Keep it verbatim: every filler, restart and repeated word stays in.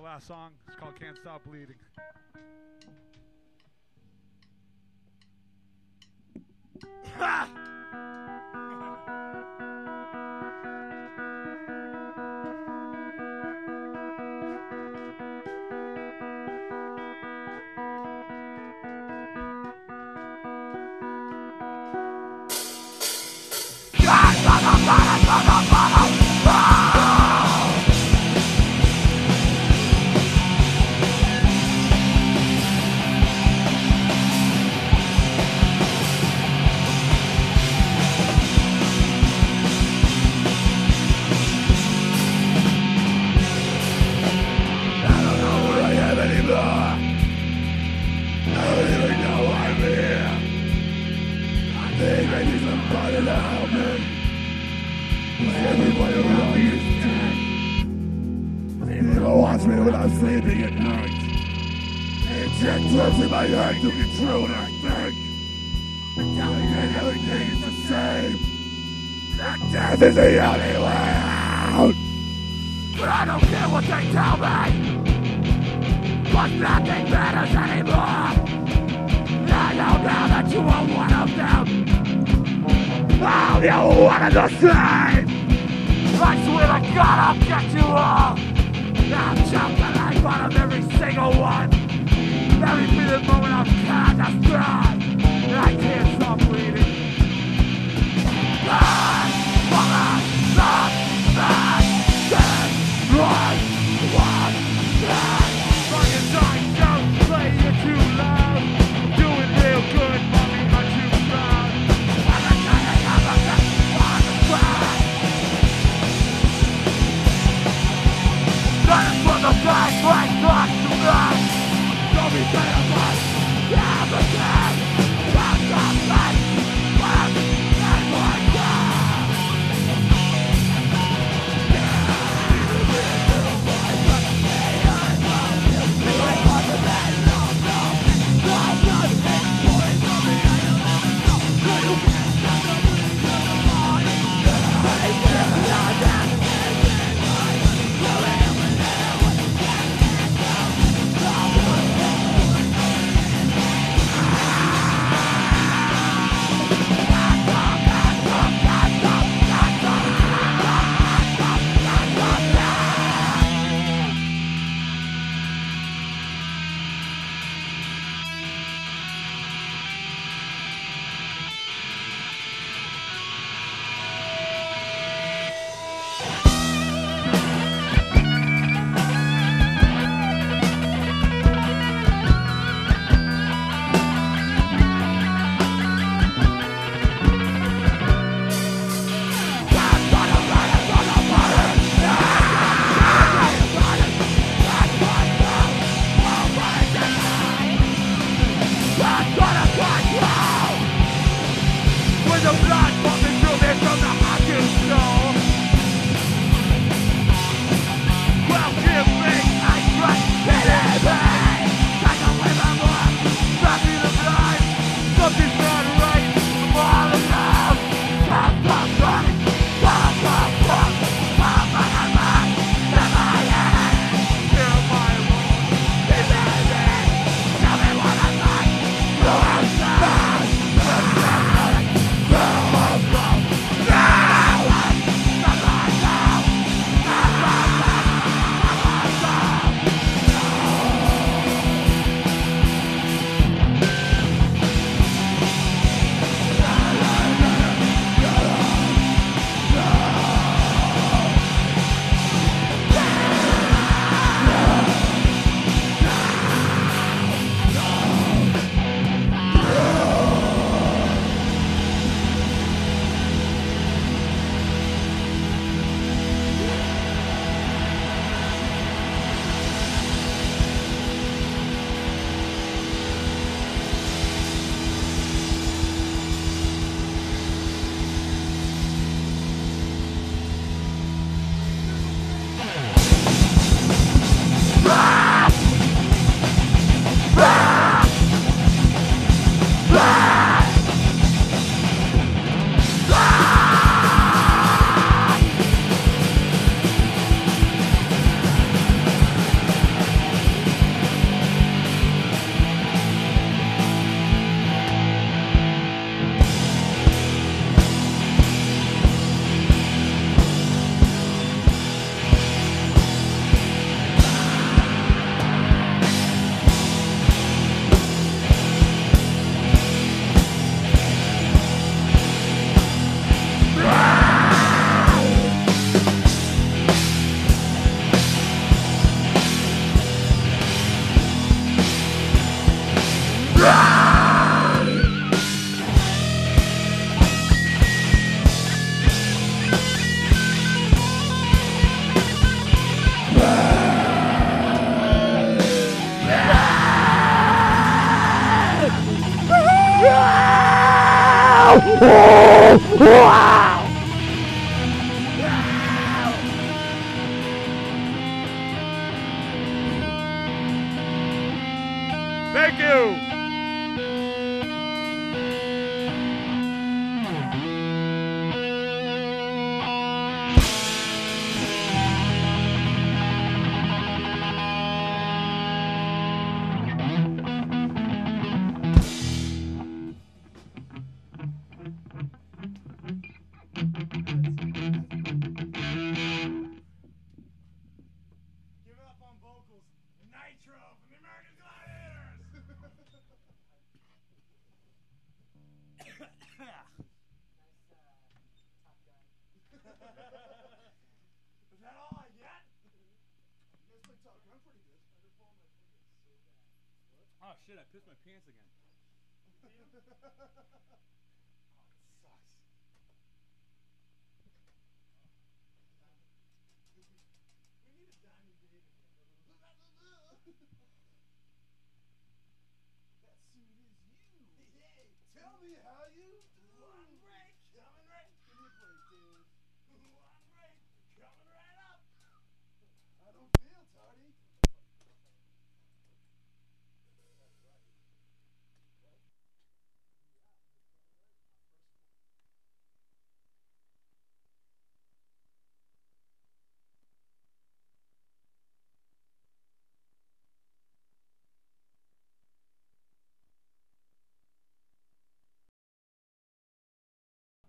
last song. It's called Can't Stop Bleeding. Ha! Sleeping at night. It's just drugs in my head to control what I think. I'm telling you everything is the same. That death is the only way out. But I don't care what they tell me. But nothing matters anymore. I know now that you are one of them. Oh, you're one of the same. I swear to God I'll get you all. I'll chop the life out of every single one. Every minute moment I've had, that's gone. And I can't stop bleeding. God, woman, stop, back, dead, run, one, dead. Fucking time, don't play it too loud. Doing real good, mommy, not too proud. I'm a guy that have a best on the ground. Thank you. Give it up on vocals. Nitro from the American Gladiators! Is that all I get? You guys play Top Gun pretty good. I just pulled my fingers so bad. What? Oh shit, I pissed my pants again.